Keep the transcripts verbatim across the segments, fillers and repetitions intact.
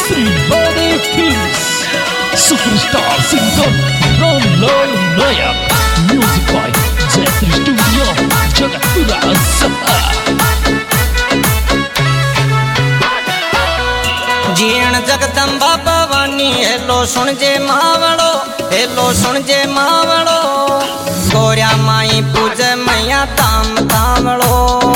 Everybody feels Superstar singer Ronald Nayak. Music by Jayashree Studio Jagatpura Saha. Jeen Jagdamba Bhavani हेलो सुन जे मावड़ो, हेलो सुन जे मावड़ो। गोरिया माई पूज मैया ताम तावड़ो।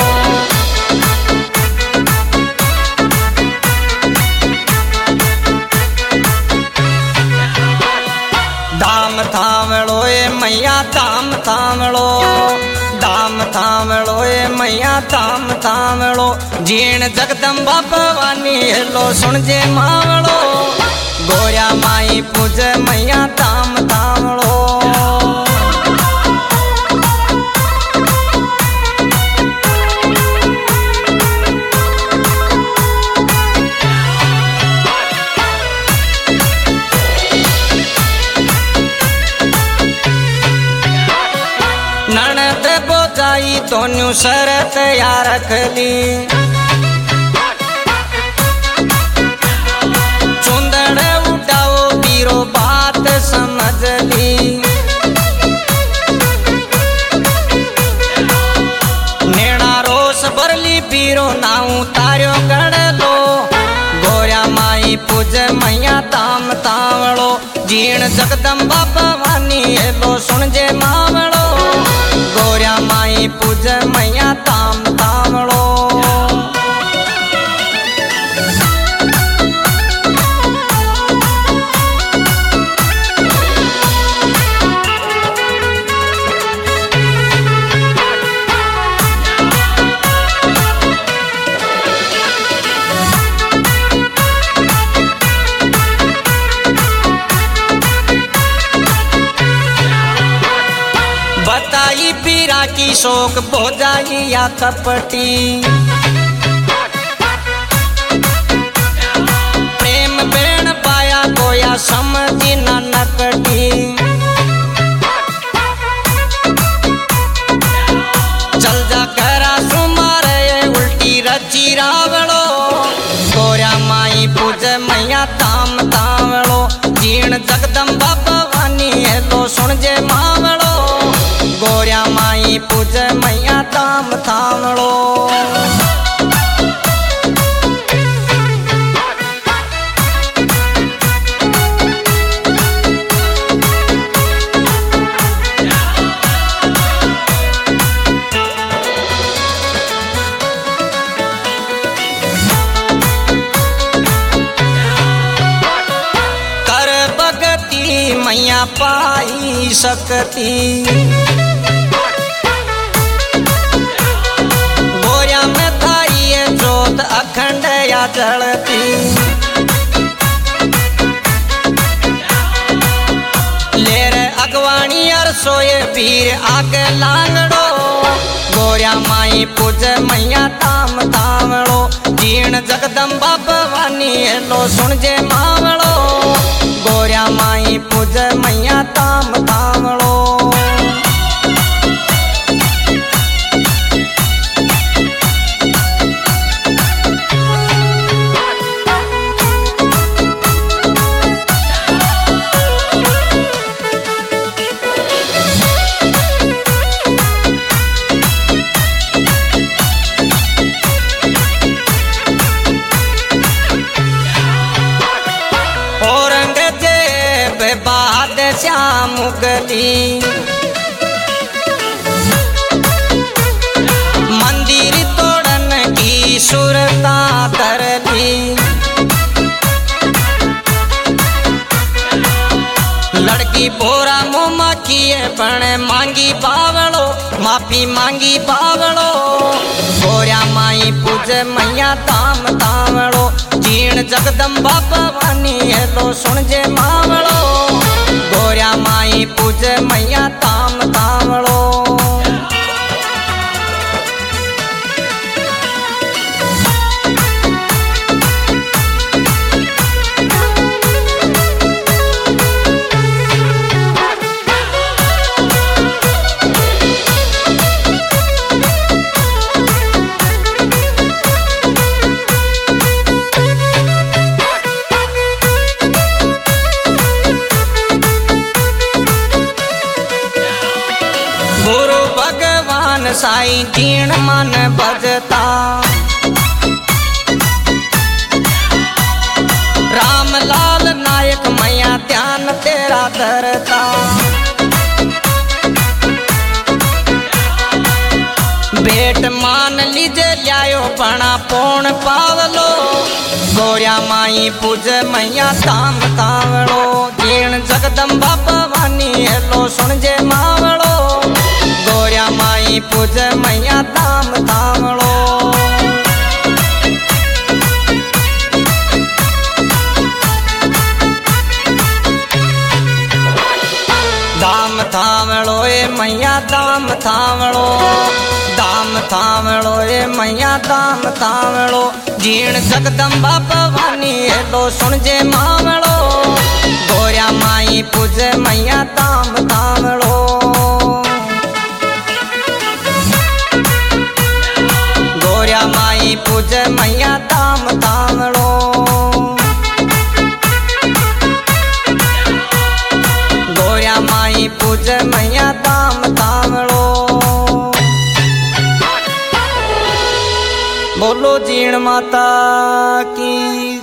दाम थावड़ो ए मैया ताम तावड़ो, दाम थावड़ो ए मैया ताम तावड़ो। जीण जगदम्बा भवानी हेलो सुन जे मावड़ो। गोरिया माई पूज मैया ताम तावड़ो। ननद बोजाई तोन्यू शरत या रख ली। चुंदड़ उठाओ बीरो बात समझ ली। नेड़ा रोस भरली बीरो नाऊ तार्यो गण लो। गोरिया माई पूज मैया ताम तावड़ो। जीण जगदम्बा भवानी हेलो सुन जे मावड़ो। गोरिया माई पूज मैया ताम तावड़ो। बताई पीरा की शोक भोजाई या कपटी। प्रेम बेण पाया कोया समझी न नकटी। चल जा करा सुमार उल्टी रची रावड़ो। गोरिया माई पूज मैया ताम तावड़ो। जीण जगदम्बा भवानी हेलो सुन जे मावड़ो। गोरिया माई पूज मैया ताम तावड़ो। कर भगती मैया पाई सकती। अखंड या जलती। लेर अगवाणी अर सोए वीर आगे लांगड़ो। गोरिया माई पूज मैया ताम तावड़ो। जीण जगदम्बा भवानी हेलो सुन जे मावड़ो। गोरिया माई पूज मैया ताम तावड़ो। औरंगजेब बादशाह मुगली। मंदिर तोड़न की सुरता धरली। लड़की बोरा मुँह किए बने मांगी बावड़ो। माफी मांगी बावड़ो। गोरिया माई पूज मैया ताम तावड़ो। जीण जगदम्बा भवानी हेलो सुन जे मावड़ो। गोरिया माई पूज मैया ताम तावड़ो। साई जीण मन बजता। राम लाल नायक मैया ध्यान तेरा धरता। भेट मान लीजे लियायो पणा पोण पावलो। गोरिया माई पूज मैया ताम तावड़ो। जीण जगदम्बा भवानी हेलो सुनजे मावड़ो। गोरिया माई पूज मैया ताम तावड़ो। दाम थावड़ो ए मैया दाम थावड़ो। दाम थावड़ो ए मैया दाम थावड़ो। जीण जगदम्बा भवानी हेलो सुनजे मावड़ो। गोरिया माई पूज मैया दाम थावड़ो। गोरिया माई पूज मैया दाम थावड़ो। गोरिया माई पूज मैया दाम थावड़ो। बोलो जीण माता की।